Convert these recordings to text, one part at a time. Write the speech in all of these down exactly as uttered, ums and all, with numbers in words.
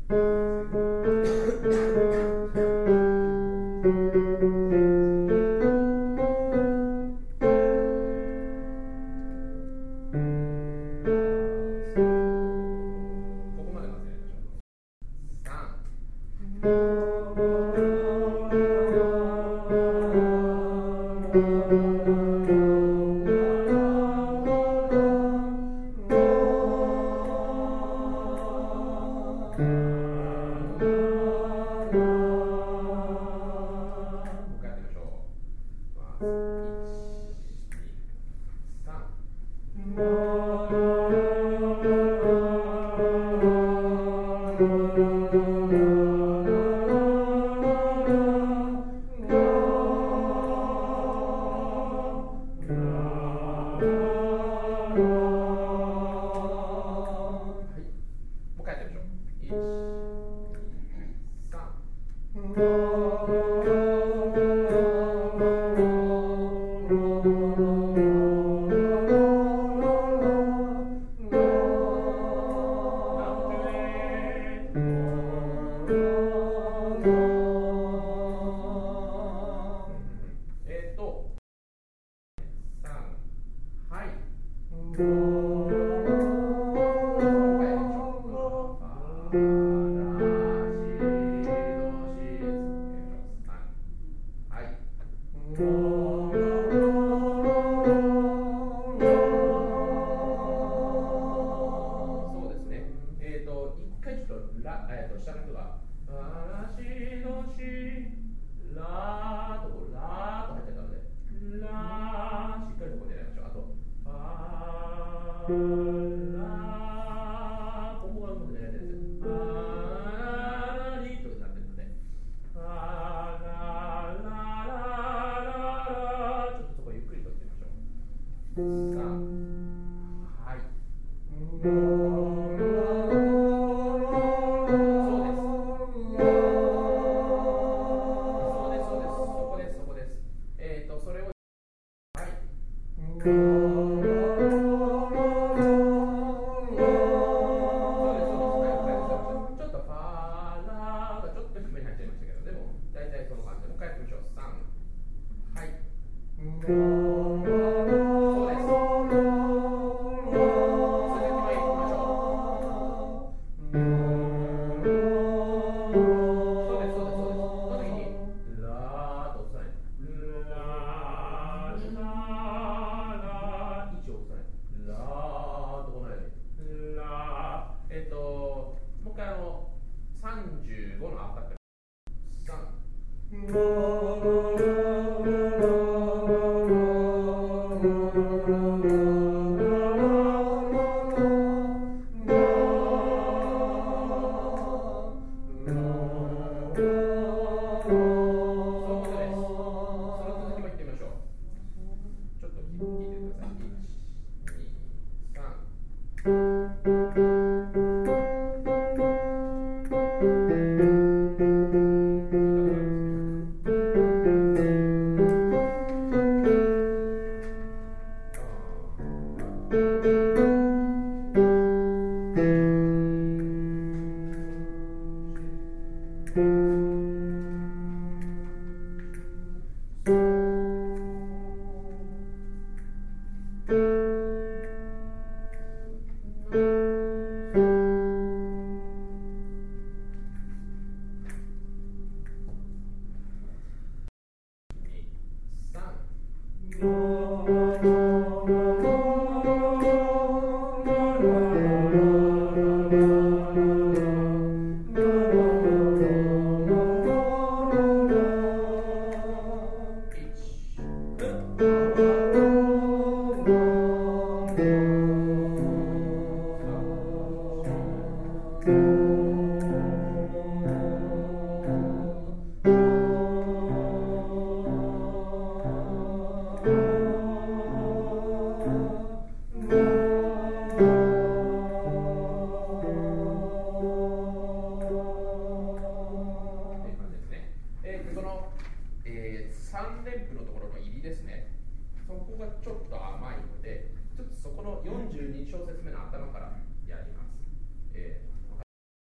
よんじゅうに小節目の頭からやります。えー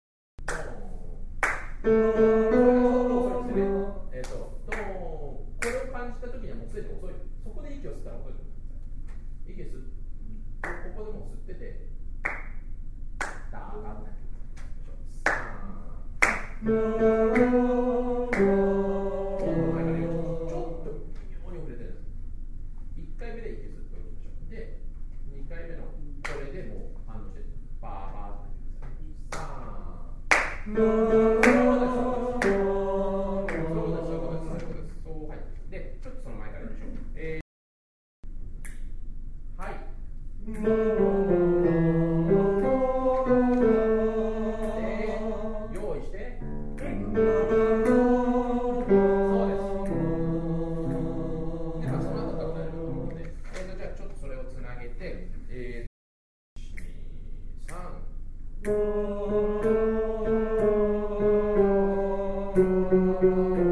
えっと、これを感じたときにはもうすでに遅い。そこで息を吸ったら遅いと思います。息を吸って、ここでもう吸ってて、ダーガーってさーちょっと微妙に遅れてるんです。いっかいめで息を吸っておきましょう。で、にかいめのこれでもう反応して、バーバーってさーで、ちょっとその前からやりましょう。えー、はい。で、用意して。そうです。で、まあ、その後から大丈夫だと思うので、えーと、じゃあちょっとそれをつなげて、えー、いち、に、さん。